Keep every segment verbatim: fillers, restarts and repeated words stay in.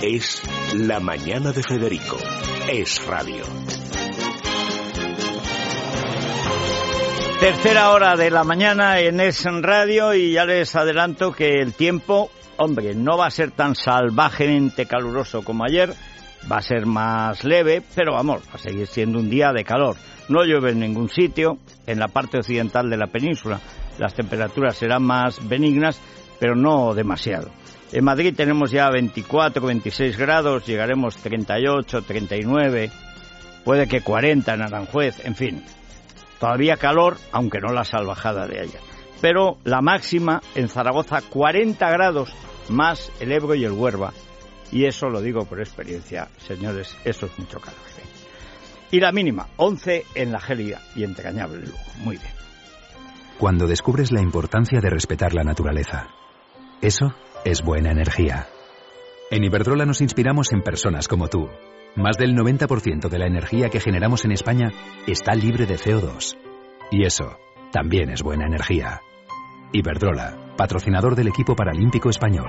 Es La Mañana de Federico. Es radio. Tercera hora de la mañana en Es Radio y ya les adelanto que el tiempo, hombre, no va a ser tan salvajemente caluroso como ayer, va a ser más leve, pero vamos, va a seguir siendo un día de calor. No llueve en ningún sitio, en la parte occidental de la península las temperaturas serán más benignas, pero no demasiado. En Madrid tenemos ya veinticuatro, veintiséis grados, llegaremos treinta y ocho, treinta y nueve, puede que cuarenta en Aranjuez, en fin. Todavía calor, aunque no la salvajada de ayer. Pero la máxima en Zaragoza, cuarenta grados, más el Ebro y el Huerva. Y eso lo digo por experiencia, señores, eso es mucho calor. ¿eh? Y la mínima, once en la gélida y entrañable Lugo. Muy bien. Cuando descubres la importancia de respetar la naturaleza, eso es buena energía. En Iberdrola nos inspiramos en personas como tú. Más del noventa por ciento de la energía que generamos en España está libre de C O dos. Y eso también es buena energía. Iberdrola, patrocinador del equipo paralímpico español.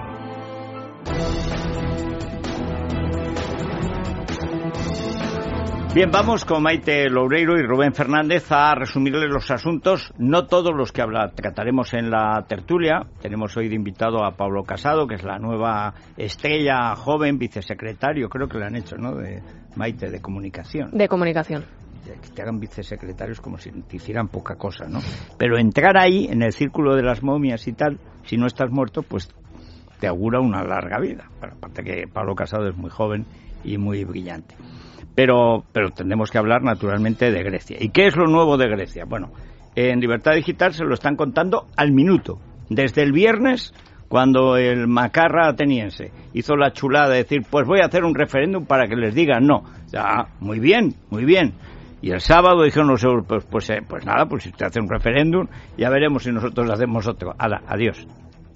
Bien, vamos con Maite Loureiro y Rubén Fernández a resumirles los asuntos, no todos los que habla, trataremos en la tertulia. Tenemos hoy de invitado a Pablo Casado, que es la nueva estrella joven vicesecretario, creo que le han hecho, ¿no?, de Maite, de comunicación. De comunicación. Que te hagan vicesecretarios como si te hicieran poca cosa, ¿no? Pero entrar ahí, en el círculo de las momias y tal, si no estás muerto, pues te augura una larga vida. Bueno, aparte que Pablo Casado es muy joven y muy brillante. Pero, pero tendremos que hablar naturalmente de Grecia. ¿Y qué es lo nuevo de Grecia? Bueno, en Libertad Digital se lo están contando al minuto. Desde el viernes, cuando el macarra ateniense hizo la chulada de decir, pues voy a hacer un referéndum para que les digan no. Ah, muy bien, muy bien. Y el sábado dijeron los europeos, pues, eh, pues nada, pues si usted hace un referéndum, ya veremos si nosotros hacemos otro. Hala, adiós.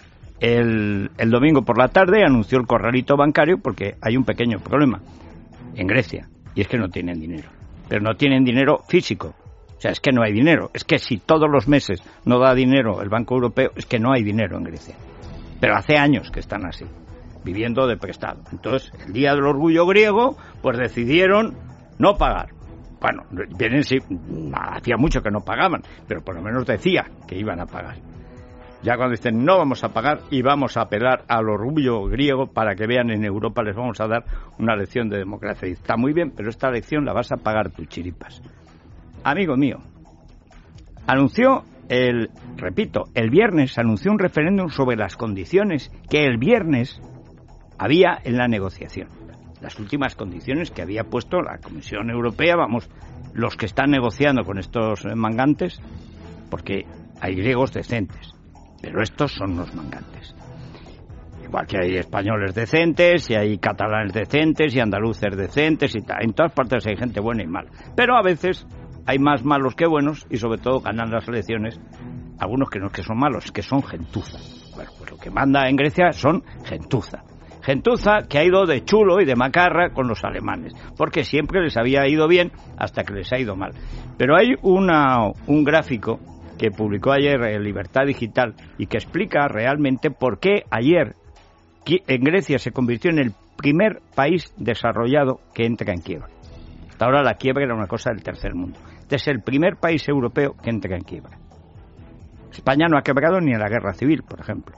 El, el domingo por la tarde anunció el corralito bancario porque hay un pequeño problema en Grecia. Y es que no tienen dinero. Pero no tienen dinero físico. O sea, es que no hay dinero. Es que si todos los meses no da dinero el Banco Europeo, es que no hay dinero en Grecia. Pero hace años que están así, viviendo de prestado. Entonces, el día del orgullo griego, pues decidieron no pagar. Bueno, vienen sí, hacía mucho que no pagaban, pero por lo menos decía que iban a pagar. Ya cuando dicen no vamos a pagar y vamos a apelar al orgullo griego para que vean en Europa les vamos a dar una lección de democracia. Y está muy bien, pero esta lección la vas a pagar tú, chiripas. Amigo mío, anunció el, repito, el viernes anunció un referéndum sobre las condiciones que el viernes había en la negociación. Las últimas condiciones que había puesto la Comisión Europea, vamos, los que están negociando con estos mangantes, porque hay griegos decentes. Pero estos son los mangantes. Igual que hay españoles decentes, y hay catalanes decentes, y andaluces decentes, y tal. En todas partes hay gente buena y mala. Pero a veces hay más malos que buenos, y sobre todo ganan las elecciones algunos que no es que son malos, es que son gentuza. Bueno, pues lo que manda en Grecia son gentuza. Gentuza que ha ido de chulo y de macarra con los alemanes, porque siempre les había ido bien hasta que les ha ido mal. Pero hay una, un gráfico que publicó ayer en Libertad Digital y que explica realmente por qué ayer en Grecia se convirtió en el primer país desarrollado que entra en quiebra. Hasta ahora la quiebra era una cosa del tercer mundo. Este es el primer país europeo que entra en quiebra. España no ha quebrado ni en la guerra civil, por ejemplo.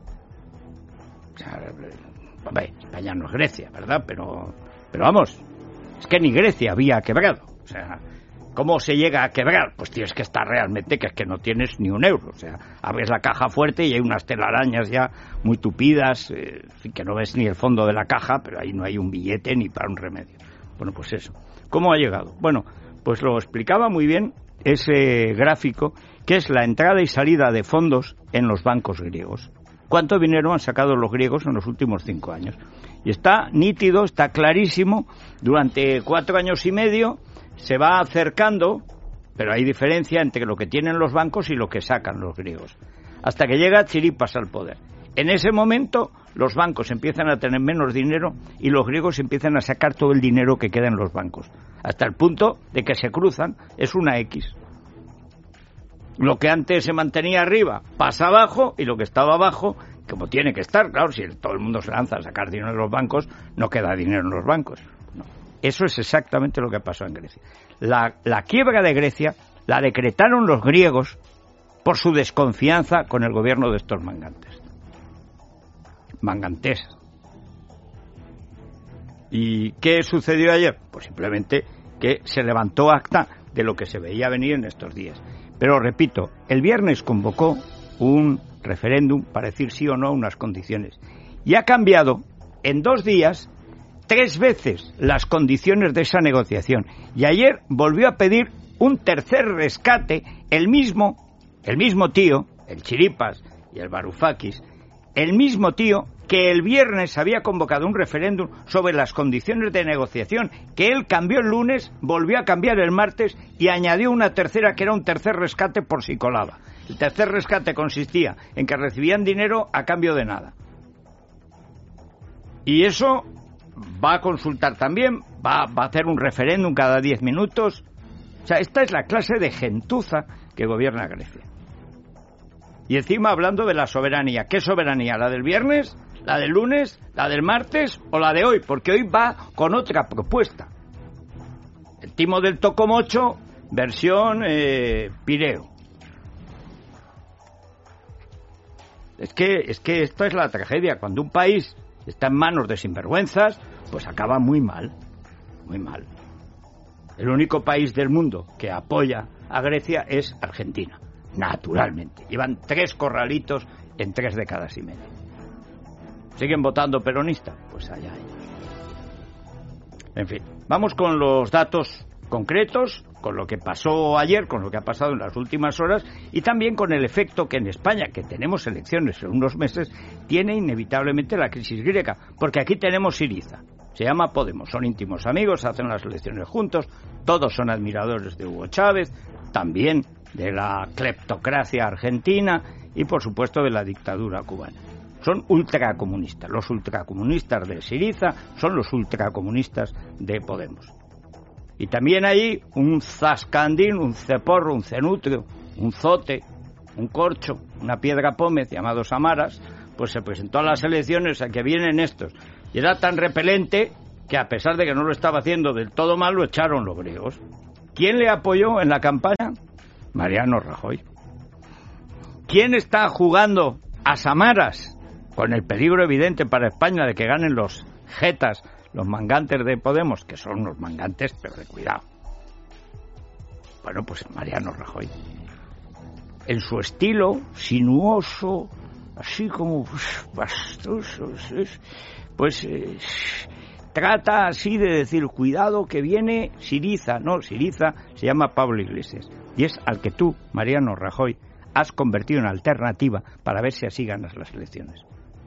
O sea, hombre, España no es Grecia, ¿verdad? Pero, pero vamos, es que ni Grecia había quebrado. O sea, ¿cómo se llega a quebrar? Pues tienes que estar realmente que es que no tienes ni un euro. O sea, abres la caja fuerte y hay unas telarañas ya muy tupidas, eh, que no ves ni el fondo de la caja, pero ahí no hay un billete ni para un remedio. Bueno, pues eso. ¿Cómo ha llegado? Bueno, pues lo explicaba muy bien ese gráfico, que es la entrada y salida de fondos en los bancos griegos. ¿Cuánto dinero han sacado los griegos en los últimos cinco años? Y está nítido, está clarísimo, durante cuatro años y medio se va acercando, pero hay diferencia entre lo que tienen los bancos y lo que sacan los griegos, hasta que llega Chiripas al poder. En ese momento los bancos empiezan a tener menos dinero y los griegos empiezan a sacar todo el dinero que queda en los bancos, hasta el punto de que se cruzan, es una X. Lo que antes se mantenía arriba pasa abajo y lo que estaba abajo como tiene que estar. Claro, si todo el mundo se lanza a sacar dinero de los bancos, no queda dinero en los bancos. No. Eso es exactamente lo que pasó en Grecia. La, la quiebra de Grecia la decretaron los griegos por su desconfianza con el gobierno de estos mangantes. Mangantes. ¿Y qué sucedió ayer? Pues simplemente que se levantó acta de lo que se veía venir en estos días. Pero repito, el viernes convocó un referéndum para decir sí o no a unas condiciones. Y ha cambiado en dos días tres veces las condiciones de esa negociación. Y ayer volvió a pedir un tercer rescate, el mismo, el mismo tío, el Chiripas y el Varoufakis, el mismo tío que el viernes había convocado un referéndum sobre las condiciones de negociación, que él cambió el lunes, volvió a cambiar el martes y añadió una tercera que era un tercer rescate por si colaba. El tercer rescate consistía en que recibían dinero a cambio de nada. Y eso va a consultar también, va, va a hacer un referéndum cada diez minutos. O sea, esta es la clase de gentuza que gobierna Grecia. Y encima hablando de la soberanía. ¿Qué soberanía? ¿La del viernes? ¿La del lunes? ¿La del martes? ¿O la de hoy? Porque hoy va con otra propuesta. El timo del Tocomocho, versión eh, Pireo. Es que, es que esto es la tragedia. Cuando un país está en manos de sinvergüenzas, pues acaba muy mal. Muy mal. El único país del mundo que apoya a Grecia es Argentina. Naturalmente. Llevan tres corralitos en tres décadas y media. ¿Siguen votando peronista? Pues allá ellos. En fin, vamos con los datos concretos, con lo que pasó ayer, con lo que ha pasado en las últimas horas y también con el efecto que en España, que tenemos elecciones en unos meses, tiene inevitablemente la crisis griega. Porque aquí tenemos Syriza. Se llama Podemos. Son íntimos amigos, hacen las elecciones juntos, todos son admiradores de Hugo Chávez, también de la cleptocracia argentina y, por supuesto, de la dictadura cubana. Son ultracomunistas. Los ultracomunistas de Syriza son los ultracomunistas de Podemos. Y también hay un zascandín, un ceporro, un cenutrio, un zote, un corcho, una piedra pómez llamado Samaras, pues se presentó a las elecciones a que vienen estos. Y era tan repelente que, a pesar de que no lo estaba haciendo del todo mal, lo echaron los griegos. ¿Quién le apoyó en la campaña? Mariano Rajoy. ¿Quién está jugando a Samaras con el peligro evidente para España de que ganen los jetas, los mangantes de Podemos, que son unos mangantes, pero de cuidado? Bueno, pues Mariano Rajoy. En su estilo sinuoso, así como pastoso, pues eh, trata así de decir, cuidado que viene Syriza. No, Syriza se llama Pablo Iglesias. Y es al que tú, Mariano Rajoy, has convertido en alternativa para ver si así ganas las elecciones.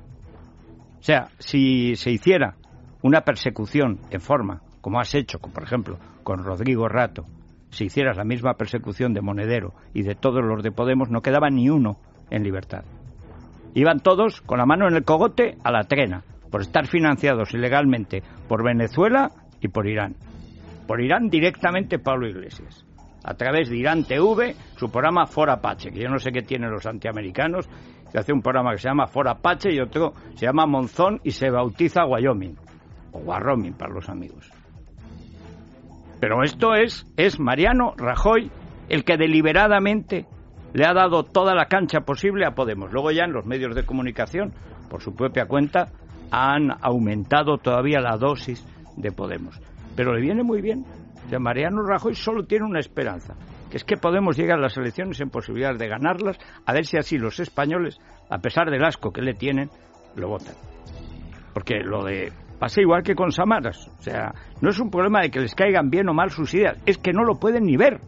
O sea, si se hiciera una persecución en forma, como has hecho, por ejemplo, con Rodrigo Rato, si hicieras la misma persecución de Monedero y de todos los de Podemos, no quedaba ni uno en libertad. Iban todos con la mano en el cogote a la trena, por estar financiados ilegalmente por Venezuela y por Irán. Por Irán directamente Pablo Iglesias, a través de Irán T V, su programa For Apache, que yo no sé qué tienen los antiamericanos, que hace un programa que se llama For Apache y otro se llama Monzón y se bautiza Wyoming, o Wyoming para los amigos. Pero esto es, es Mariano Rajoy el que deliberadamente le ha dado toda la cancha posible a Podemos. Luego ya en los medios de comunicación, por su propia cuenta, han aumentado todavía la dosis de Podemos. Pero le viene muy bien. O sea, Mariano Rajoy solo tiene una esperanza, que es que Podemos llegue a las elecciones en posibilidades de ganarlas, a ver si así los españoles, a pesar del asco que le tienen, lo votan. Porque lo de... pasa igual que con Samaras. O sea, no es un problema de que les caigan bien o mal sus ideas, es que no lo pueden ni ver.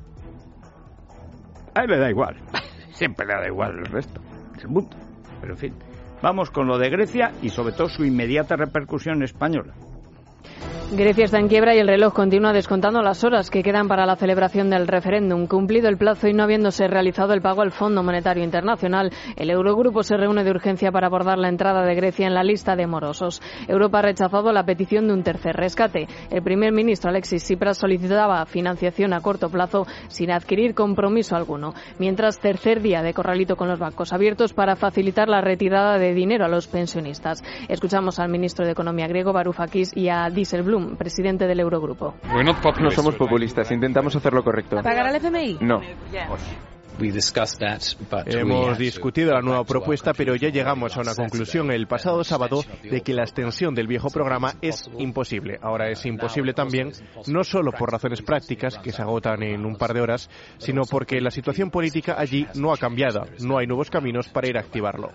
A él le da igual. Siempre le da igual el resto del mundo. Pero en fin, vamos con lo de Grecia y sobre todo su inmediata repercusión española. Grecia está en quiebra y el reloj continúa descontando las horas que quedan para la celebración del referéndum. Cumplido el plazo y no habiéndose realizado el pago al Fondo Monetario Internacional, el Eurogrupo se reúne de urgencia para abordar la entrada de Grecia en la lista de morosos. Europa ha rechazado la petición de un tercer rescate. El primer ministro Alexis Tsipras solicitaba financiación a corto plazo sin adquirir compromiso alguno. Mientras, tercer día de corralito con los bancos abiertos para facilitar la retirada de dinero a los pensionistas. Escuchamos al ministro de Economía griego, Varoufakis, y a Dijsselbloem, presidente del Eurogrupo. No somos populistas, intentamos hacer lo correcto. ¿Pagar al F M I? No. Hemos discutido la nueva propuesta, pero ya llegamos a una conclusión el pasado sábado de que la extensión del viejo programa es imposible. Ahora es imposible también, no solo por razones prácticas que se agotan en un par de horas, sino porque la situación política allí no ha cambiado. No hay nuevos caminos para ir a activarlo.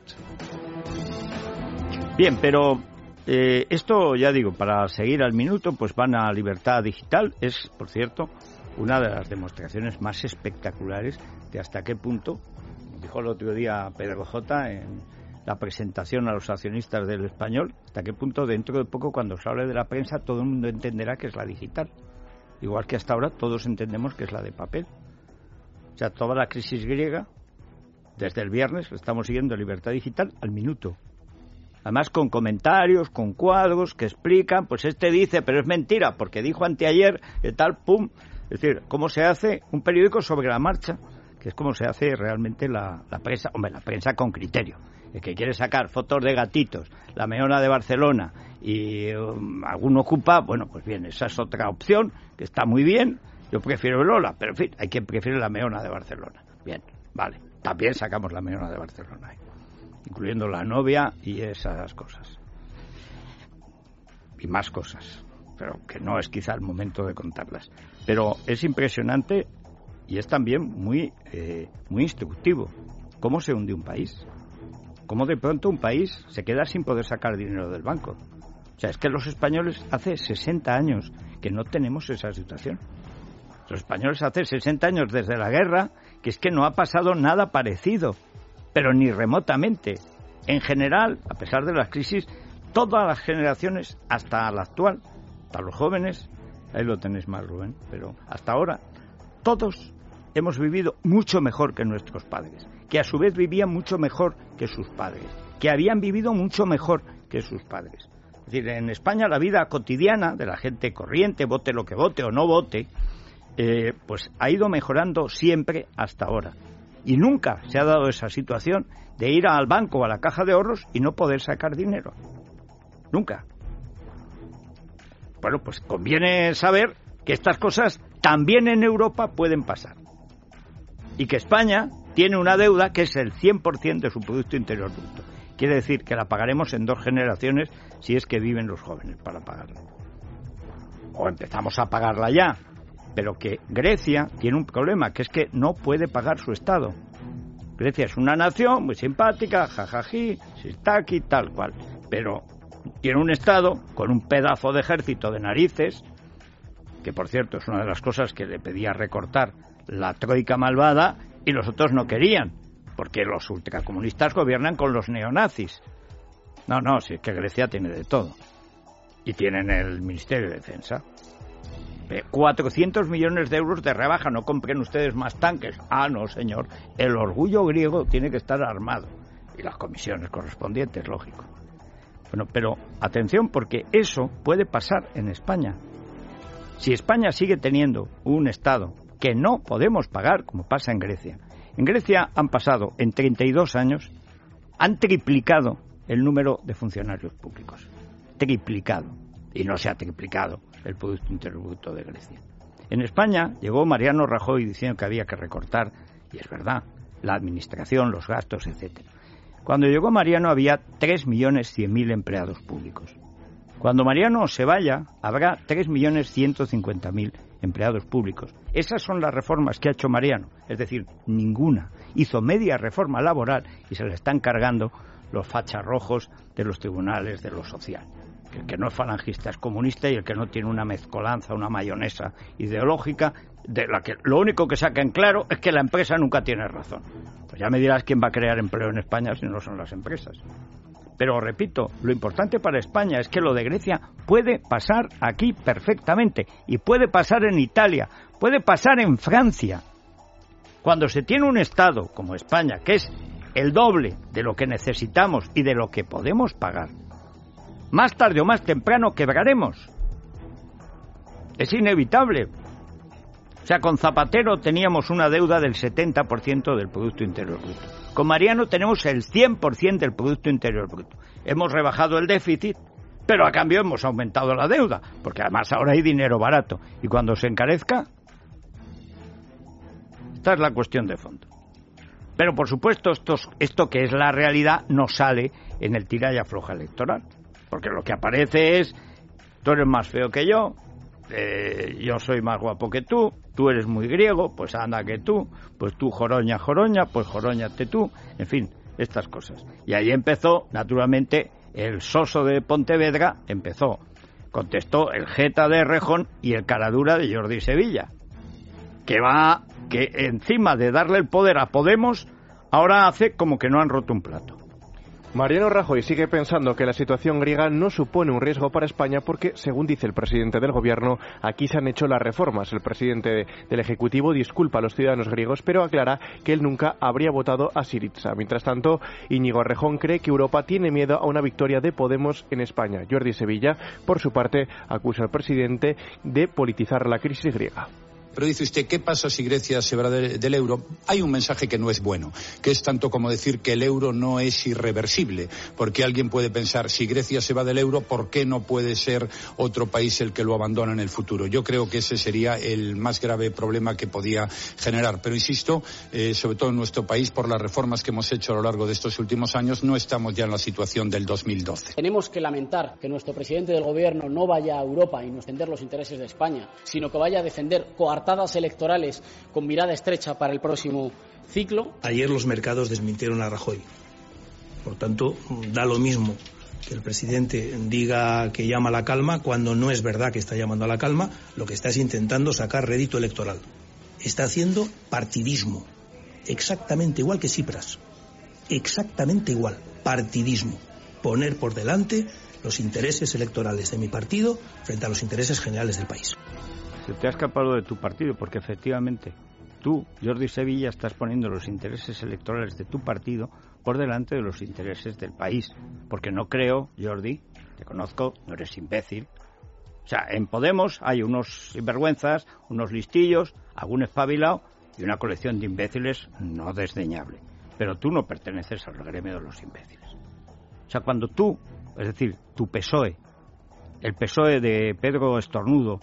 Bien, pero eh, esto, ya digo, para seguir al minuto, pues van a Libertad Digital. Es, por cierto, una de las demostraciones más espectaculares de hasta qué punto, dijo el otro día Pedro J. en la presentación a los accionistas del Español, hasta qué punto dentro de poco, cuando se hable de la prensa, todo el mundo entenderá que es la digital. Igual que hasta ahora todos entendemos que es la de papel. O sea, toda la crisis griega, desde el viernes, estamos siguiendo Libertad Digital al minuto. Además con comentarios, con cuadros que explican, pues este dice, pero es mentira, porque dijo anteayer, y tal, pum. Es decir, cómo se hace un periódico sobre la marcha, que es como se hace realmente la, la prensa, hombre, la prensa con criterio. El que quiere sacar fotos de gatitos, la Meona de Barcelona y um, algún ocupa, bueno, pues bien, esa es otra opción, que está muy bien. Yo prefiero el Lola, pero en fin, hay quien prefiere la Meona de Barcelona. Bien, vale, también sacamos la Meona de Barcelona ahí, incluyendo la novia y esas cosas. Y más cosas, pero que no es quizá el momento de contarlas. Pero es impresionante y es también muy, eh, muy instructivo cómo se hunde un país. Cómo de pronto un país se queda sin poder sacar dinero del banco. O sea, es que los españoles hace sesenta años que no tenemos esa situación. Los españoles hace sesenta años desde la guerra que es que no ha pasado nada parecido, pero ni remotamente. En general, a pesar de las crisis, todas las generaciones, hasta la actual, hasta los jóvenes, ahí lo tenéis más, Rubén, pero hasta ahora, todos hemos vivido mucho mejor que nuestros padres, que a su vez vivían mucho mejor que sus padres, que habían vivido mucho mejor que sus padres. Es decir, en España la vida cotidiana de la gente corriente, vote lo que vote o no vote, eh, pues ha ido mejorando siempre hasta ahora. Y nunca se ha dado esa situación de ir al banco o a la caja de ahorros y no poder sacar dinero. Nunca. Bueno, pues conviene saber que estas cosas también en Europa pueden pasar. Y que España tiene una deuda que es el cien por ciento de su Producto Interior Bruto. Quiere decir que la pagaremos en dos generaciones si es que viven los jóvenes para pagarla. O empezamos a pagarla ya. Pero que Grecia tiene un problema, que es que no puede pagar su Estado. Grecia es una nación muy simpática, jajají, sirtaki, tal cual. Pero tiene un Estado con un pedazo de ejército de narices, que por cierto es una de las cosas que le pedía recortar la troika malvada, y los otros no querían, porque los ultracomunistas gobiernan con los neonazis. No, no, si es que Grecia tiene de todo. Y tienen el Ministerio de Defensa. cuatrocientos millones de euros de rebaja, no compren ustedes más tanques. Ah, no, señor, el orgullo griego tiene que estar armado. Y las comisiones correspondientes, lógico. Bueno, pero atención, porque eso puede pasar en España. Si España sigue teniendo un Estado que no podemos pagar, como pasa en Grecia. En Grecia han pasado, en treinta y dos años, han triplicado el número de funcionarios públicos. Triplicado. Y no se ha triplicado el Producto Interior Bruto de Grecia. En España llegó Mariano Rajoy diciendo que había que recortar, y es verdad, la administración, los gastos, etcétera. Cuando llegó Mariano había tres millones cien mil empleados públicos. Cuando Mariano se vaya, habrá tres millones ciento cincuenta mil empleados públicos. Esas son las reformas que ha hecho Mariano, es decir, ninguna. Hizo media reforma laboral y se le están cargando los facharrojos de los tribunales de lo social. El que no es falangista es comunista, y el que no tiene una mezcolanza, una mayonesa ideológica, de la que lo único que saca en claro es que la empresa nunca tiene razón. Pues ya me dirás quién va a crear empleo en España si no son las empresas. Pero repito, lo importante para España es que lo de Grecia puede pasar aquí perfectamente, y puede pasar en Italia, puede pasar en Francia. Cuando se tiene un Estado como España, que es el doble de lo que necesitamos y de lo que podemos pagar, más tarde o más temprano quebraremos. Es inevitable. O sea, con Zapatero teníamos una deuda del setenta por ciento del Producto Interior Bruto. Con Mariano tenemos el cien por ciento del Producto Interior Bruto. Hemos rebajado el déficit, pero a cambio hemos aumentado la deuda, porque además ahora hay dinero barato. Y cuando se encarezca, esta es la cuestión de fondo. Pero por supuesto, esto, esto que es la realidad no sale en el tira y afloja electoral. Porque lo que aparece es, tú eres más feo que yo, eh, yo soy más guapo que tú, tú eres muy griego, pues anda que tú, pues tú joroña, joroña, pues joróñate tú, en fin, estas cosas. Y ahí empezó, naturalmente, el soso de Pontevedra, empezó, contestó el jeta de Rejón y el caradura de Jordi Sevilla, que va, que encima de darle el poder a Podemos, ahora hace como que no han roto un plato. Mariano Rajoy sigue pensando que la situación griega no supone un riesgo para España porque, según dice el presidente del gobierno, aquí se han hecho las reformas. El presidente del Ejecutivo disculpa a los ciudadanos griegos, pero aclara que él nunca habría votado a Syriza. Mientras tanto, Íñigo Errejón cree que Europa tiene miedo a una victoria de Podemos en España. Jordi Sevilla, por su parte, acusa al presidente de politizar la crisis griega. Pero dice usted, ¿qué pasa si Grecia se va de, del euro? Hay un mensaje que no es bueno, que es tanto como decir que el euro no es irreversible, porque alguien puede pensar, si Grecia se va del euro, ¿por qué no puede ser otro país el que lo abandona en el futuro? Yo creo que ese sería el más grave problema que podía generar. Pero insisto, eh, sobre todo en nuestro país, por las reformas que hemos hecho a lo largo de estos últimos años, no estamos ya en la situación del dos mil doce. Tenemos que lamentar que nuestro presidente del gobierno no vaya a Europa y no defender los intereses de España, sino que vaya a defender coartadas electorales con mirada estrecha para el próximo ciclo. Ayer los mercados desmintieron a Rajoy. Por tanto, da lo mismo que el presidente diga que llama a la calma cuando no es verdad que está llamando a la calma. Lo que está es intentando sacar rédito electoral. Está haciendo partidismo. Exactamente igual que Tsipras. Exactamente igual. Partidismo. Poner por delante los intereses electorales de mi partido frente a los intereses generales del país. Se te ha escapado de tu partido, porque efectivamente tú, Jordi Sevilla, estás poniendo los intereses electorales de tu partido por delante de los intereses del país. Porque no creo, Jordi, te conozco, no eres imbécil. O sea, en Podemos hay unos sinvergüenzas, unos listillos, algún espabilado y una colección de imbéciles no desdeñable. Pero tú no perteneces al gremio de los imbéciles. O sea, cuando tú, es decir, tu P S O E, el P S O E de Pedro Estornudo,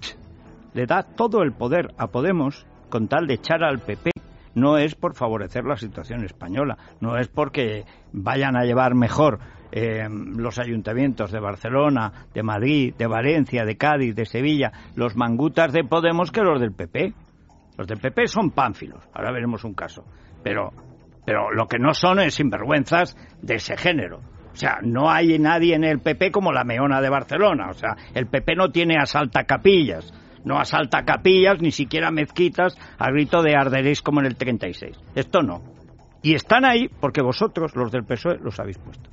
le da todo el poder a Podemos con tal de echar al P P, no es por favorecer la situación española, no es porque vayan a llevar mejor eh, los ayuntamientos de Barcelona, de Madrid, de Valencia, de Cádiz, de Sevilla, los mangutas de Podemos que los del P P. Los del P P son pánfilos, ahora veremos un caso, pero, pero lo que no son es sinvergüenzas de ese género. O sea, no hay nadie en el P P como la Meona de Barcelona, o sea, el P P no tiene asaltacapillas. No asalta capillas, ni siquiera mezquitas, a grito de arderéis como en el treinta y seis. Esto no. Y están ahí porque vosotros, los del P S O E, los habéis puesto.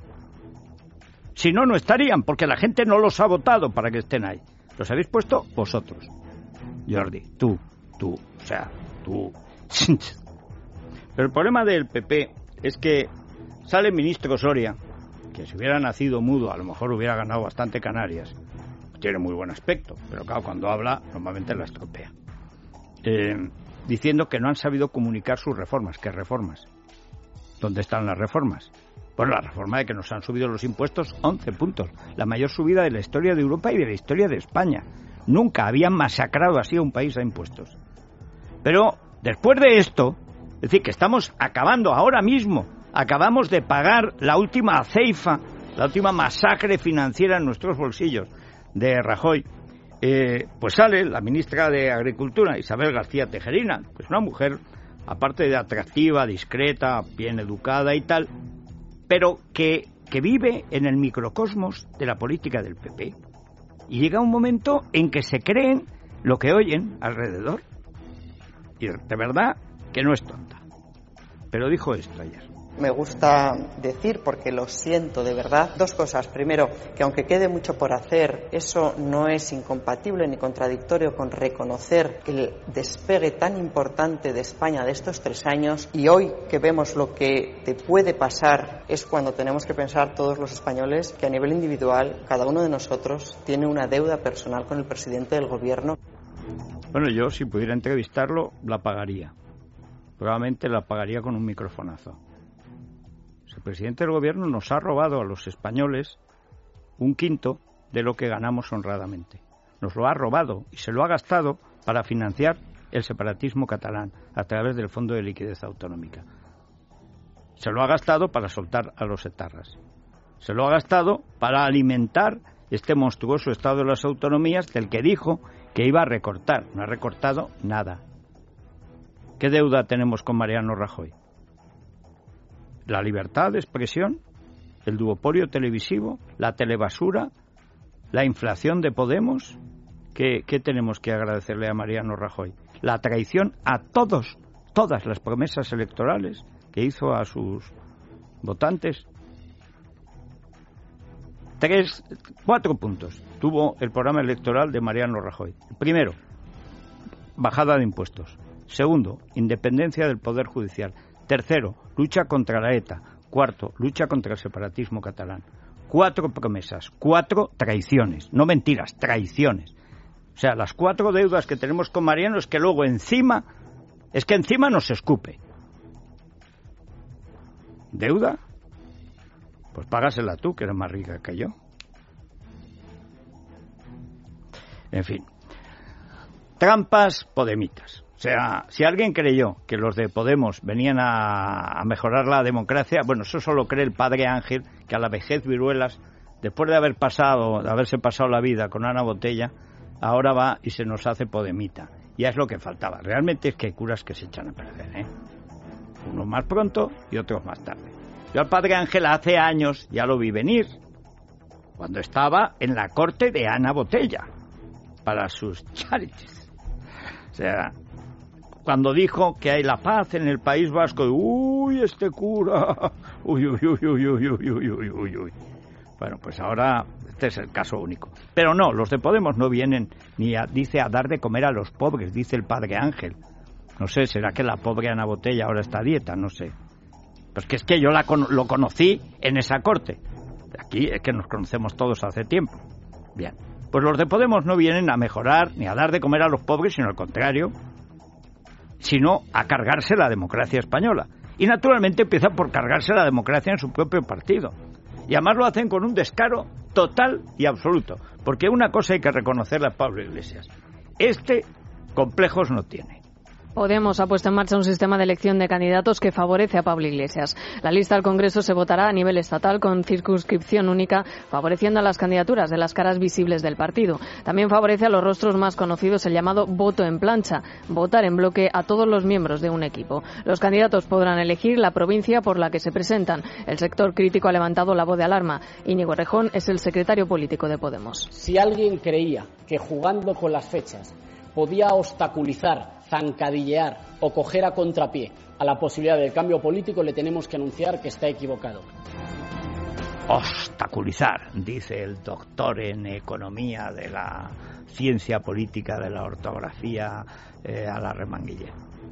Si no, no estarían, porque la gente no los ha votado para que estén ahí. Los habéis puesto vosotros. Jordi, tú, tú, o sea, tú. Pero el problema del P P es que sale el ministro Soria, que si hubiera nacido mudo, a lo mejor hubiera ganado bastante Canarias. Tiene muy buen aspecto, pero claro, cuando habla normalmente la estropea. Eh, diciendo que no han sabido comunicar sus reformas. ¿Qué reformas? ¿Dónde están las reformas? Bueno, la reforma de que nos han subido los impuestos once puntos, la mayor subida de la historia de Europa y de la historia de España. Nunca habían masacrado así a un país a impuestos. Pero después de esto, es decir, que estamos acabando ahora mismo, acabamos de pagar la última ceifa, la última masacre financiera en nuestros bolsillos de Rajoy, eh, pues sale la ministra de Agricultura, Isabel García Tejerina, pues una mujer, aparte de atractiva, discreta, bien educada y tal, pero que, que vive en el microcosmos de la política del P P. Y llega un momento en que se creen lo que oyen alrededor. Y de verdad que no es tonta. Pero dijo esto ayer. Me gusta decir, porque lo siento de verdad, dos cosas. Primero, que aunque quede mucho por hacer, eso no es incompatible ni contradictorio con reconocer el despegue tan importante de España de estos tres años, y hoy que vemos lo que te puede pasar es cuando tenemos que pensar todos los españoles que a nivel individual cada uno de nosotros tiene una deuda personal con el presidente del gobierno. Bueno, yo si pudiera entrevistarlo la pagaría. Probablemente la pagaría con un microfonazo. El presidente del gobierno nos ha robado a los españoles un quinto de lo que ganamos honradamente. Nos lo ha robado y se lo ha gastado para financiar el separatismo catalán a través del Fondo de Liquidez Autonómica. Se lo ha gastado para soltar a los etarras. Se lo ha gastado para alimentar este monstruoso Estado de las autonomías del que dijo que iba a recortar. No ha recortado nada. ¿Qué deuda tenemos con Mariano Rajoy? La libertad de expresión, el duopolio televisivo, la telebasura, la inflación de Podemos. ¿Qué, qué tenemos que agradecerle a Mariano Rajoy? La traición a todos, todas las promesas electorales que hizo a sus votantes. Tres, cuatro puntos tuvo el programa electoral de Mariano Rajoy. Primero, bajada de impuestos. Segundo, independencia del Poder Judicial. Tercero, lucha contra la ETA. Cuarto, lucha contra el separatismo catalán. Cuatro promesas, cuatro traiciones, no mentiras, traiciones. O sea, las cuatro deudas que tenemos con Mariano es que luego encima, es que encima nos escupe. ¿Deuda? Pues págasela tú, que eres más rica que yo. En fin. Trampas podemitas. O sea, si alguien creyó que los de Podemos venían a, a mejorar la democracia, bueno, eso solo cree el padre Ángel, que a la vejez viruelas, después de haber pasado, de haberse pasado la vida con Ana Botella, ahora va y se nos hace podemita. Ya es lo que faltaba. Realmente es que hay curas que se echan a perder, ¿eh? Unos más pronto y otros más tarde. Yo al padre Ángel hace años ya lo vi venir, cuando estaba en la corte de Ana Botella, para sus charities. O sea, cuando dijo que hay la paz en el País Vasco, uy, este cura, uy, uy, uy, uy, uy, uy, uy, uy, uy, uy. Bueno, pues ahora este es el caso único. Pero no, los de Podemos no vienen ni a, dice, a dar de comer a los pobres, dice el padre Ángel. No sé, será que la pobre Ana Botella ahora está a dieta, no sé. Pues que es que yo la con, lo conocí en esa corte. Aquí es que nos conocemos todos hace tiempo. Bien, pues los de Podemos no vienen a mejorar ni a dar de comer a los pobres, sino al contrario, sino a cargarse la democracia española. Y naturalmente empiezan por cargarse la democracia en su propio partido. Y además lo hacen con un descaro total y absoluto. Porque una cosa hay que reconocerle a Pablo Iglesias. Este complejos no tiene. Podemos ha puesto en marcha un sistema de elección de candidatos que favorece a Pablo Iglesias. La lista al Congreso se votará a nivel estatal con circunscripción única, favoreciendo a las candidaturas de las caras visibles del partido. También favorece a los rostros más conocidos el llamado voto en plancha, votar en bloque a todos los miembros de un equipo. Los candidatos podrán elegir la provincia por la que se presentan. El sector crítico ha levantado la voz de alarma. Íñigo Errejón es el secretario político de Podemos. Si alguien creía que jugando con las fechas podía obstaculizar, zancadillear o coger a contrapié a la posibilidad del cambio político, le tenemos que anunciar que está equivocado. Obstaculizar, dice el doctor en economía de la ciencia política de la ortografía eh, a la remanguilla.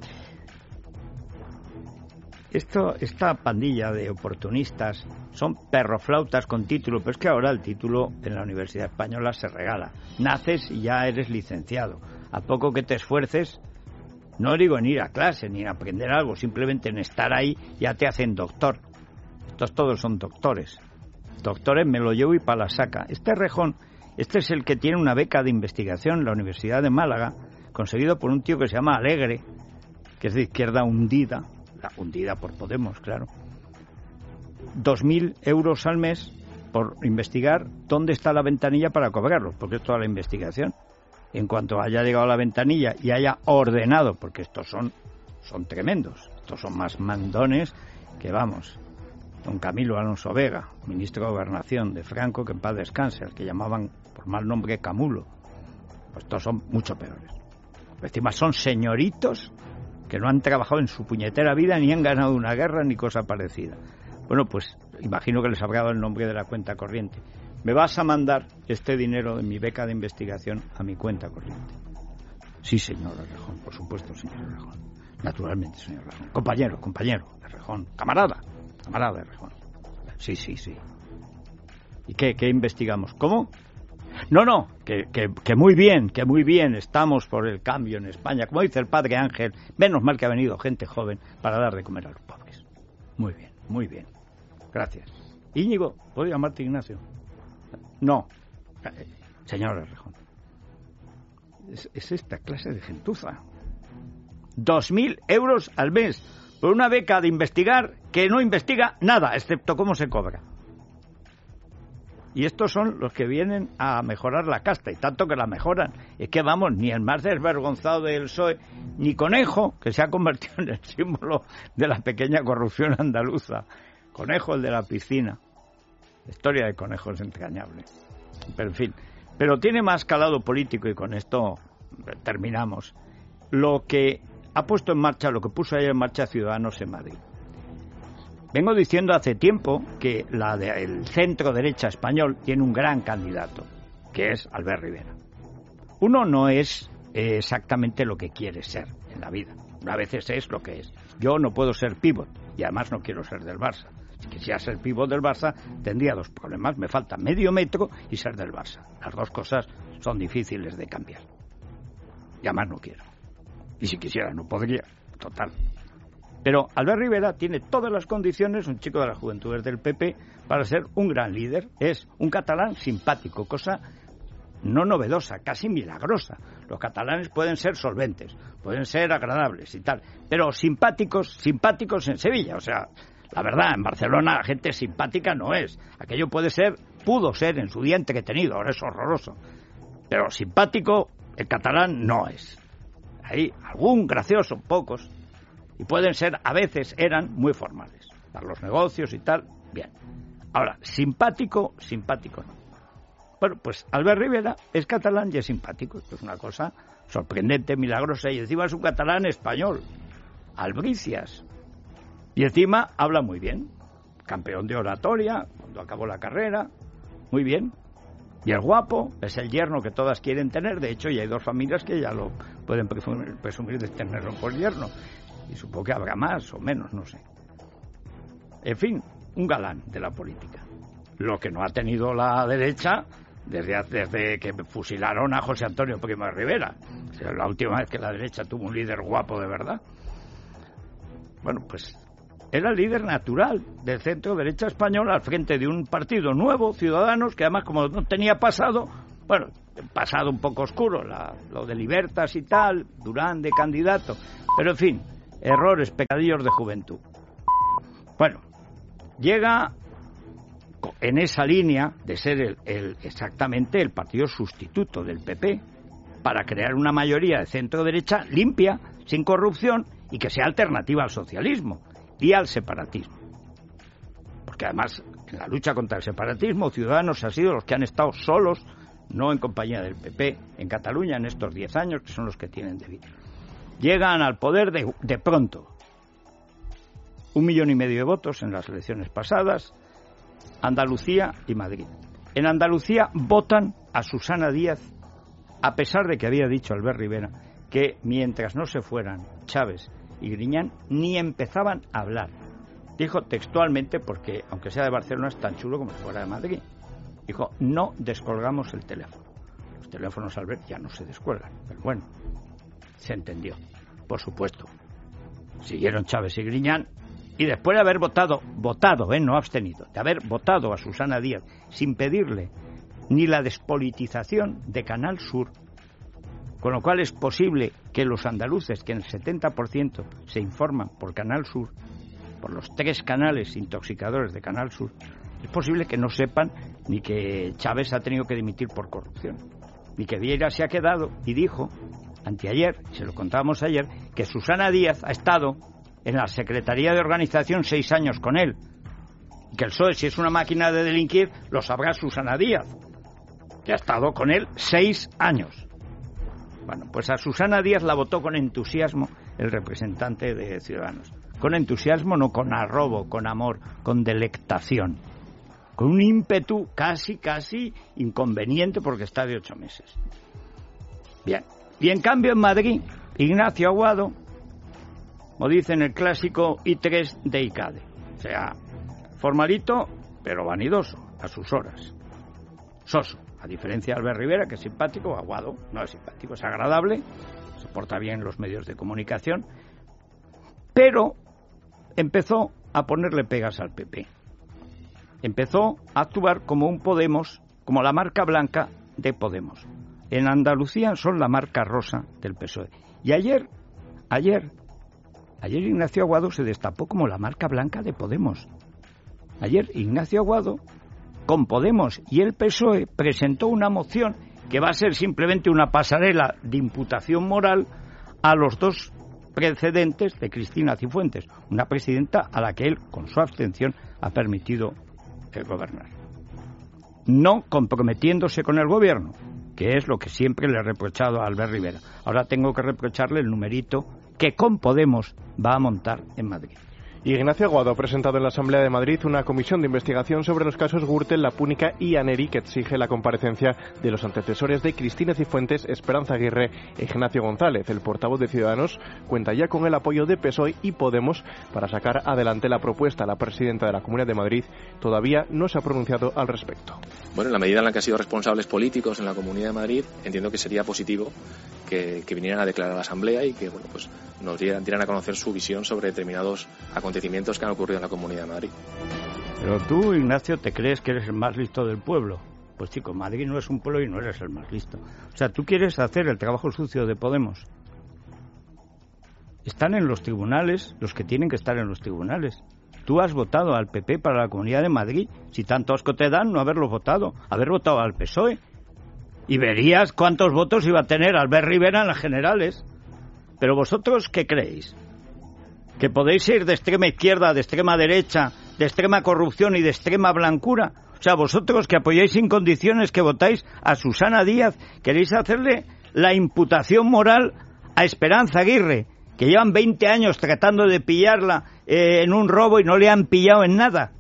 Esto, esta pandilla de oportunistas son perroflautas con título, pero es que ahora el título en la Universidad Española se regala. Naces y ya eres licenciado. A poco que te esfuerces, no digo en ir a clase ni en aprender algo, simplemente en estar ahí ya te hacen doctor. Estos todos son doctores. Doctores me lo llevo y para la saca. Este Errejón, este es el que tiene una beca de investigación en la Universidad de Málaga, conseguido por un tío que se llama Alegre, que es de izquierda hundida, la hundida por Podemos, claro. Dos mil euros al mes por investigar dónde está la ventanilla para cobrarlo, porque es toda la investigación. En cuanto haya llegado a la ventanilla y haya ordenado, porque estos son, son tremendos, estos son más mandones que, vamos, don Camilo Alonso Vega, ministro de Gobernación de Franco, que en paz descanse, al que llamaban por mal nombre Camulo. Pues estos son mucho peores. Encima son señoritos que no han trabajado en su puñetera vida, ni han ganado una guerra, ni cosa parecida. Bueno, pues imagino que les habrá dado el nombre de la cuenta corriente. ¿Me vas a mandar este dinero de mi beca de investigación a mi cuenta corriente? Sí, señor Errejón, por supuesto, señor Errejón. Naturalmente, señor Errejón. Compañero, compañero, Errejón. Camarada, camarada Errejón. Sí, sí, sí. ¿Y qué, qué investigamos? ¿Cómo? No, no, que, que, que muy bien, que muy bien, estamos por el cambio en España. Como dice el padre Ángel, menos mal que ha venido gente joven para dar de comer a los pobres. Muy bien, muy bien. Gracias. Íñigo, ¿puedo llamarte Ignacio? No. Señor Errejón. Es, es esta clase de gentuza. Dos mil euros al mes por una beca de investigar que no investiga nada, excepto cómo se cobra. Y estos son los que vienen a mejorar la casta, y tanto que la mejoran. Es que, vamos, ni el más desvergonzado del P S O E, ni Conejo, que se ha convertido en el símbolo de la pequeña corrupción andaluza. Conejo, el de la piscina. La historia de Conejo es entrañable. Pero, en fin, pero tiene más calado político, y con esto terminamos. Lo que ha puesto en marcha, lo que puso ayer en marcha Ciudadanos en Madrid. Vengo diciendo hace tiempo que la de, el centro derecha español tiene un gran candidato, que es Albert Rivera. Uno no es eh, exactamente lo que quiere ser en la vida. A veces es lo que es. Yo no puedo ser pívot, y además no quiero ser del Barça. Si quisiera ser pívot del Barça, tendría dos problemas. Me falta medio metro y ser del Barça. Las dos cosas son difíciles de cambiar. Y además no quiero. Y si quisiera, no podría. Total. Pero Albert Rivera tiene todas las condiciones, un chico de las juventudes del P P, para ser un gran líder. Es un catalán simpático, cosa no novedosa, casi milagrosa. Los catalanes pueden ser solventes, pueden ser agradables y tal, pero simpáticos, simpáticos en Sevilla. O sea, la verdad, en Barcelona la gente simpática no es. Aquello puede ser, pudo ser en su día entretenido, ahora es horroroso. Pero simpático, el catalán no es. Hay algún gracioso, pocos. Y pueden ser, a veces eran muy formales, para los negocios y tal, bien. Ahora, simpático, simpático no. Bueno, pues Albert Rivera es catalán y es simpático. Esto es una cosa sorprendente, milagrosa, y encima es un catalán español, albricias. Y encima habla muy bien, campeón de oratoria, cuando acabó la carrera, muy bien. Y el guapo es el yerno que todas quieren tener, de hecho ya hay dos familias que ya lo pueden presumir, presumir de tenerlo por yerno. Y supongo que habrá más o menos, no sé. En fin, un galán de la política. Lo que no ha tenido la derecha desde, desde que fusilaron a José Antonio Primo de Rivera. O sea, la última vez que la derecha tuvo un líder guapo de verdad. Bueno, pues era el líder natural del centro derecha español al frente de un partido nuevo, Ciudadanos, que además como no tenía pasado, bueno, pasado un poco oscuro, la, lo de Libertas y tal, Durán de candidato, pero en fin, errores, pecadillos de juventud. Bueno, llega en esa línea de ser el, el, exactamente el partido sustituto del P P para crear una mayoría de centro-derecha limpia, sin corrupción y que sea alternativa al socialismo y al separatismo. Porque además, en la lucha contra el separatismo, Ciudadanos han sido los que han estado solos, no en compañía del P P, en Cataluña en estos diez años, que son los que tienen de vida. Llegan al poder de, de pronto. Un millón y medio de votos en las elecciones pasadas, Andalucía y Madrid. En Andalucía votan a Susana Díaz, a pesar de que había dicho Albert Rivera que mientras no se fueran Chávez y Griñán, ni empezaban a hablar. Dijo textualmente, porque aunque sea de Barcelona es tan chulo como si fuera de Madrid. Dijo, no descolgamos el teléfono. Los teléfonos, Albert, ya no se descuelgan, pero bueno, se entendió, por supuesto. Siguieron Chávez y Griñán, y después de haber votado, votado, eh, no abstenido, de haber votado a Susana Díaz sin pedirle ni la despolitización de Canal Sur, con lo cual es posible que los andaluces, que en el setenta por ciento se informan por Canal Sur, por los tres canales intoxicadores de Canal Sur, es posible que no sepan ni que Chávez ha tenido que dimitir por corrupción, ni que Vieira se ha quedado y dijo anteayer, se lo contábamos ayer, que Susana Díaz ha estado en la Secretaría de Organización seis años con él, y que el P S O E, si es una máquina de delinquir, lo sabrá Susana Díaz, que ha estado con él seis años. Bueno, pues a Susana Díaz la votó con entusiasmo el representante de Ciudadanos. Con entusiasmo, no con arrobo, con amor, con delectación. Con un ímpetu casi, casi inconveniente porque está de ocho meses. Bien. Y en cambio en Madrid, Ignacio Aguado, como dice en el clásico I tres de ICADE. O sea, formalito, pero vanidoso, a sus horas. Soso. A diferencia de Albert Rivera, que es simpático, Aguado no es simpático, es agradable, se porta bien en los medios de comunicación, pero empezó a ponerle pegas al P P. Empezó a actuar como un Podemos, como la marca blanca de Podemos. En Andalucía son la marca rosa del P S O E. Y ayer, ayer, ayer Ignacio Aguado se destapó como la marca blanca de Podemos. Ayer Ignacio Aguado, con Podemos y el P S O E, presentó una moción que va a ser simplemente una pasarela de imputación moral a los dos precedentes de Cristina Cifuentes, una presidenta a la que él, con su abstención, ha permitido eh, gobernar. No comprometiéndose con el gobierno, que es lo que siempre le he reprochado a Albert Rivera. Ahora tengo que reprocharle el numerito que con Podemos va a montar en Madrid. Ignacio Aguado ha presentado en la Asamblea de Madrid una comisión de investigación sobre los casos Gürtel, La Púnica y Aneri, que exige la comparecencia de los antecesores de Cristina Cifuentes, Esperanza Aguirre e Ignacio González. El portavoz de Ciudadanos cuenta ya con el apoyo de P S O E y Podemos para sacar adelante la propuesta. La presidenta de la Comunidad de Madrid todavía no se ha pronunciado al respecto. Bueno, en la medida en la que han sido responsables políticos en la Comunidad de Madrid, entiendo que sería positivo que, que vinieran a declarar a la Asamblea y que bueno, pues nos dieran, dieran a conocer su visión sobre determinados acontecimientos que han ocurrido en la Comunidad de Madrid. Pero tú, Ignacio, ¿te crees que eres el más listo del pueblo? Pues chico, Madrid no es un pueblo y no eres el más listo. O sea, tú quieres hacer el trabajo sucio de Podemos. Están en los tribunales los que tienen que estar en los tribunales. Tú has votado al P P para la Comunidad de Madrid. Si tanto asco te dan, no haberlo votado. Haber votado al P S O E. Y verías cuántos votos iba a tener Albert Rivera en las generales. Pero vosotros, ¿qué creéis? ¿Que podéis ir de extrema izquierda, de extrema derecha, de extrema corrupción y de extrema blancura? O sea, vosotros que apoyáis sin condiciones, que votáis a Susana Díaz, queréis hacerle la imputación moral a Esperanza Aguirre, que llevan veinte años tratando de pillarla eh, en un robo y no le han pillado en nada.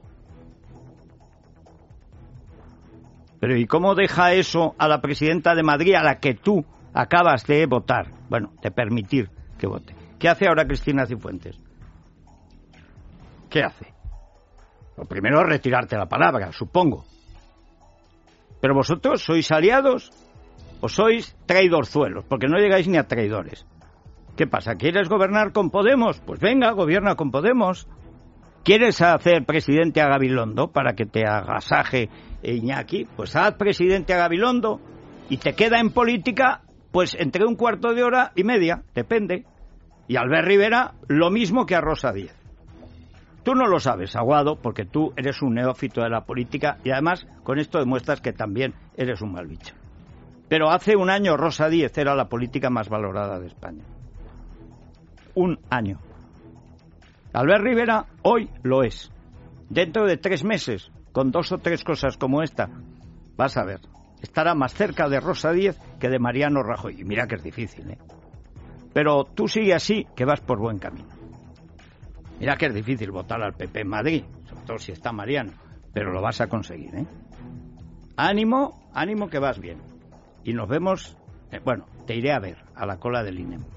Pero ¿y cómo deja eso a la presidenta de Madrid, a la que tú acabas de votar? Bueno, de permitir que vote. ¿Qué hace ahora Cristina Cifuentes? ¿Qué hace? Lo primero es retirarte la palabra, supongo. Pero vosotros sois aliados o sois traidorzuelos, porque no llegáis ni a traidores. ¿Qué pasa? ¿Quieres gobernar con Podemos? Pues venga, gobierna con Podemos. ¿Quieres hacer presidente a Gabilondo para que te agasaje Iñaki? Pues haz presidente a Gabilondo y te queda en política pues entre un cuarto de hora y media, depende. Y Albert Rivera lo mismo que a Rosa Díez. Tú no lo sabes, Aguado, porque tú eres un neófito de la política y además con esto demuestras que también eres un mal bicho. Pero hace un año Rosa Díez era la política más valorada de España. Un año. Albert Rivera hoy lo es. Dentro de tres meses, con dos o tres cosas como esta, vas a ver, estará más cerca de Rosa Díez que de Mariano Rajoy. Y mira que es difícil, ¿eh? Pero tú sigue así, que vas por buen camino. Mira que es difícil votar al P P en Madrid, sobre todo si está Mariano, pero lo vas a conseguir, ¿eh? Ánimo, ánimo que vas bien. Y nos vemos, eh, bueno, te iré a ver a la cola del I N E M.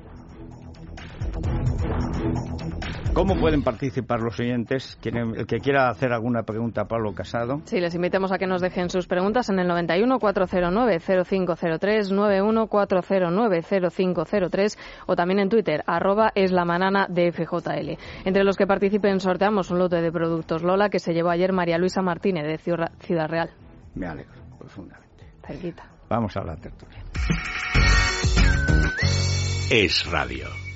¿Cómo pueden participar los oyentes? El que quiera hacer alguna pregunta a Pablo Casado. Sí, les invitamos a que nos dejen sus preguntas en el noventa y uno, cuatrocientos nueve, cero cinco cero tres, noventa y uno, cuatrocientos nueve, cero cinco cero tres o también en Twitter, arroba es la manana de F J L. Entre los que participen sorteamos un lote de productos Lola que se llevó ayer María Luisa Martínez de Ciudad Real. Me alegro profundamente. Cerquita. Vamos a la tertulia. Es Radio.